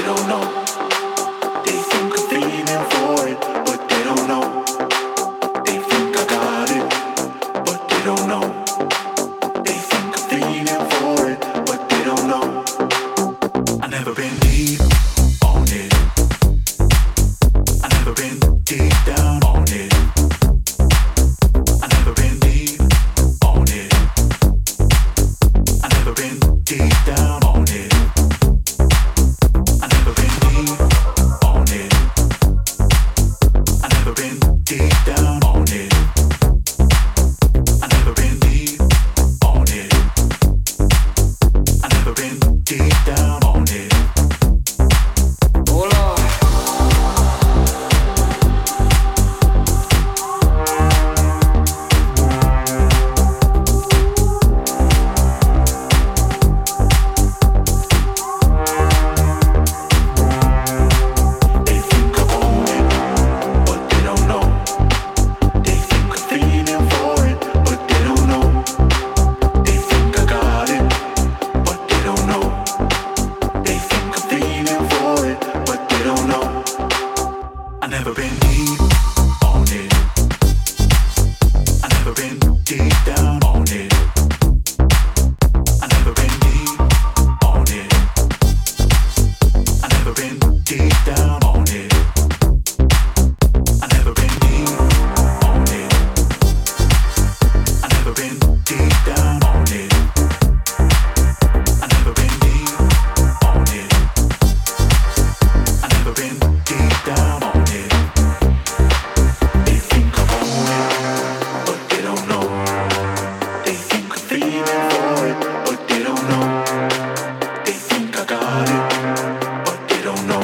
don't know. They think I'm feeling for it, but they don't know. They think I got it, but they don't know. They think I'm feeling for it, but they don't know. I never been deep on it. I never been deep down on it. I never been deep on it. I never been deep down on it. I never been deep on it. I never been deep down on it. I never been deep on it. I never been deep down on it. Oh Lord. They think I own it, but they don't know. They think I'm feeling for it, but they don't know. They think I got it, but they don't know. They think I'm feeling for it, but they don't know. I never been deep on it. I never been deep down on it. I never been deep on it. I never been deep down on it. I never been deep on it. I never been deep down on it. I never been deep on it. I never been deep down on it. They think I own it, but they don't know. They think I'm feeling for it, but they don't know. They think I got it, but they don't know.